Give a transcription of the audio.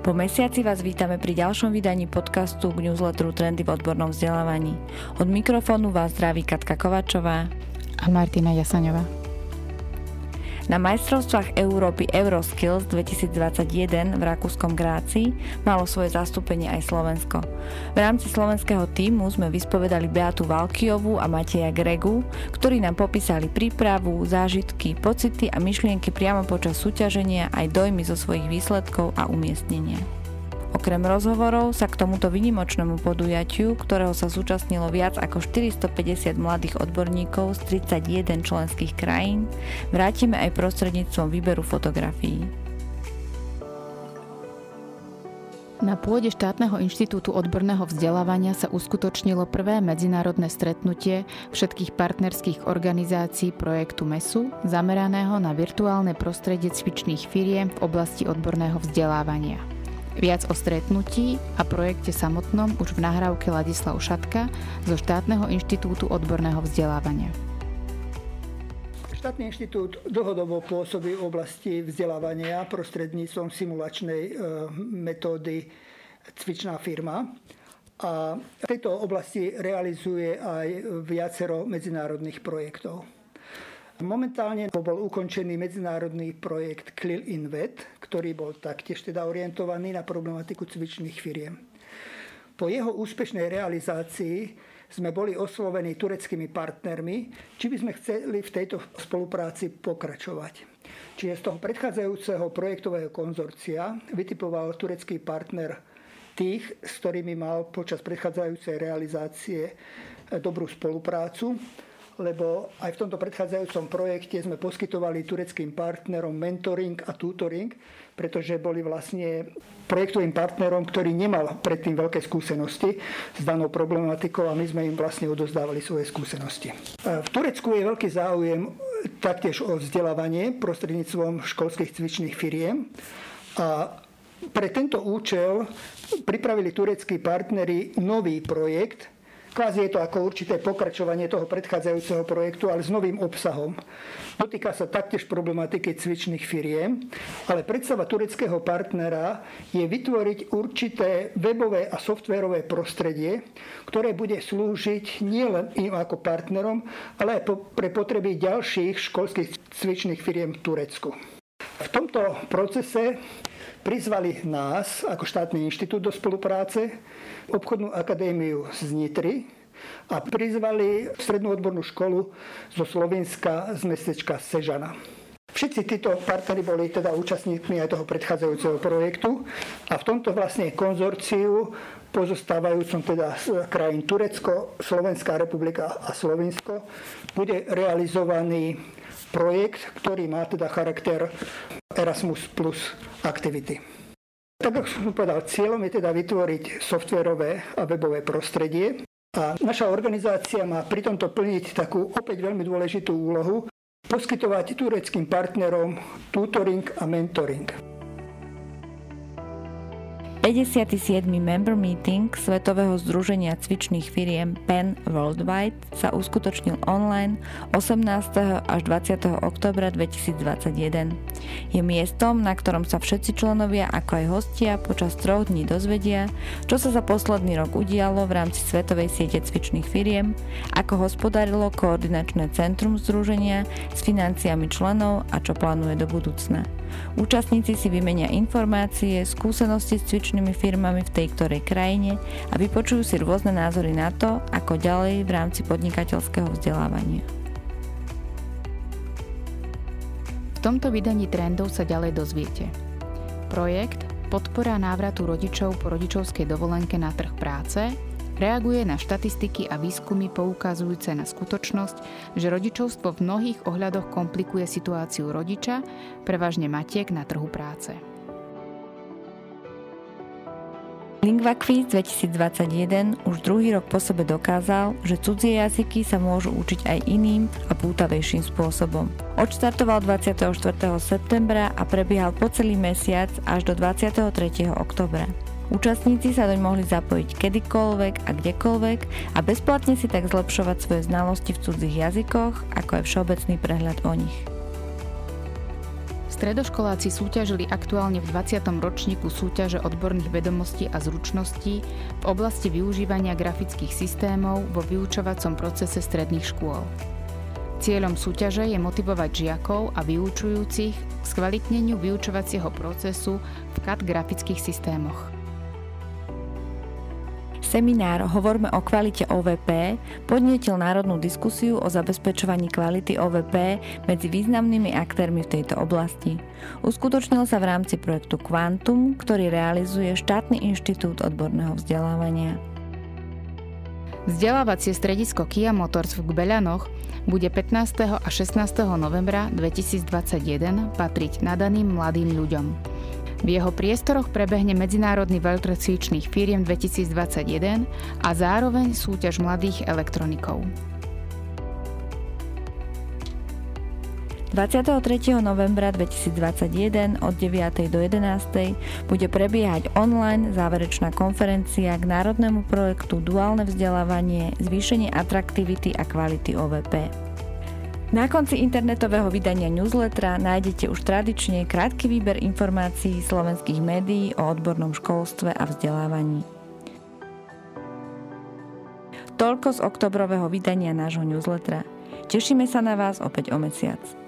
Po mesiaci vás vítame pri ďalšom vydaní podcastu k newsletteru Trendy v odbornom vzdelávaní. Od mikrofónu vás zdraví Katka Kovačová a Martina Jasaňová. Na majstrovstvách Európy Euroskills 2021 v rakúskom Gráci malo svoje zastúpenie aj Slovensko. V rámci slovenského tímu sme vyspovedali Beatu Valkyovú a Mateja Gregu, ktorí nám popísali prípravu, zážitky, pocity a myšlienky priamo počas súťaženia aj dojmy zo svojich výsledkov a umiestnenia. Okrem rozhovorov sa k tomuto výnimočnému podujatiu, ktorého sa zúčastnilo viac ako 450 mladých odborníkov z 31 členských krajín, vrátime aj prostredníctvom výberu fotografií. Na pôde Štátneho inštitútu odborného vzdelávania sa uskutočnilo prvé medzinárodné stretnutie všetkých partnerských organizácií projektu MESu, zameraného na virtuálne prostredie cvičných firiem v oblasti odborného vzdelávania. Viac o stretnutí a projekte samotnom už v nahrávke Ladislav Šatka zo Štátneho inštitútu odborného vzdelávania. Štátny inštitút dlhodobo pôsobí v oblasti vzdelávania prostredníctvom simulačnej metódy Cvičná firma a v tejto oblasti realizuje aj viacero medzinárodných projektov. Momentálne bol ukončený medzinárodný projekt CLIL INVET, ktorý bol taktiež orientovaný na problematiku cvičných firiem. Po jeho úspešnej realizácii sme boli oslovení tureckými partnermi, či by sme chceli v tejto spolupráci pokračovať. Čiže z toho predchádzajúceho projektového konzorcia vytipoval turecký partner tých, s ktorými mal počas predchádzajúcej realizácie dobrú spoluprácu, lebo aj v tomto predchádzajúcom projekte sme poskytovali tureckým partnerom mentoring a tutoring, pretože boli vlastne projektovým partnerom, ktorý nemal predtým veľké skúsenosti s danou problematikou a my sme im vlastne odozdávali svoje skúsenosti. V Turecku je veľký záujem taktiež o vzdelávanie prostredníctvom školských cvičných firiem a pre tento účel pripravili tureckí partneri nový projekt. Kvázi je to ako určité pokračovanie toho predchádzajúceho projektu, ale s novým obsahom. Dotýka sa taktiež problematiky cvičných firiem, ale predstava tureckého partnera je vytvoriť určité webové a softverové prostredie, ktoré bude slúžiť nielen im ako partnerom, ale aj pre potreby ďalších školských cvičných firiem v Turecku. V tomto procese prizvali nás ako Štátny inštitút do spolupráce, obchodnú akadémiu z Nitry a prizvali strednú odbornú školu zo Slovenska z mestečka Sežana. Všetci títo partneri boli teda účastníkmi aj toho predchádzajúceho projektu a v tomto vlastne konzorciu pozostávajúcom teda z krajín Turecko, Slovenská republika a Slovinsko bude realizovaný projekt, ktorý má teda charakter Erasmus plus aktivity. Tak ako som povedal, cieľom je teda vytvoriť softverové a webové prostredie a naša organizácia má pri tomto plniť takú opäť veľmi dôležitú úlohu, poskytovať tureckým partnerom tutoring a mentoring. 57. member meeting Svetového združenia cvičných firiem PEN Worldwide sa uskutočnil online 18. až 20. októbra 2021. Je miestom, na ktorom sa všetci členovia ako aj hostia počas 3 dní dozvedia, čo sa za posledný rok udialo v rámci Svetovej siete cvičných firiem, ako hospodarilo koordinačné centrum združenia s financiami členov a čo plánuje do budúcna. Účastníci si vymenia informácie, skúsenosti s cvičnými firmami v tej ktorej krajine a vypočujú si rôzne názory na to, ako ďalej v rámci podnikateľského vzdelávania. V tomto vydaní trendov sa ďalej dozviete. Projekt Podpora návratu rodičov po rodičovskej dovolenke na trh práce reaguje na štatistiky a výskumy poukazujúce na skutočnosť, že rodičovstvo v mnohých ohľadoch komplikuje situáciu rodiča, prevažne matiek na trhu práce. LingvaQuiz 2021 už druhý rok po sebe dokázal, že cudzie jazyky sa môžu učiť aj iným a pútavejším spôsobom. Odštartoval 24. septembra a prebiehal po celý mesiac až do 23. októbra. Účastníci sa doň mohli zapojiť kedykoľvek a kdekoľvek a bezplatne si tak zlepšovať svoje znalosti v cudzích jazykoch, ako aj všeobecný prehľad o nich. Stredoškoláci súťažili aktuálne v 20. ročníku súťaže odborných vedomostí a zručností v oblasti využívania grafických systémov vo vyučovacom procese stredných škôl. Cieľom súťaže je motivovať žiakov a vyučujúcich k skvalitneniu vyučovacieho procesu v CAD grafických systémoch. Seminár Hovorme o kvalite OVP podnietil národnú diskusiu o zabezpečovaní kvality OVP medzi významnými aktérmi v tejto oblasti. Uskutočnil sa v rámci projektu Quantum, ktorý realizuje štátny inštitút odborného vzdelávania. Vzdelávacie stredisko Kia Motors v Gbeľanoch bude 15. a 16. novembra 2021 patriť nadaným mladým ľuďom. V jeho priestoroch prebehne medzinárodný veľtrh cvičných firiem 2021 a zároveň súťaž mladých elektronikov. 23. novembra 2021 od 9. do 11. bude prebiehať online záverečná konferencia k národnému projektu Duálne vzdelávanie, zvýšenie atraktivity a kvality OVP. Na konci internetového vydania newslettera nájdete už tradične krátky výber informácií slovenských médií o odbornom školstve a vzdelávaní. Toľko z oktobrového vydania nášho newslettera. Tešíme sa na vás opäť o mesiac.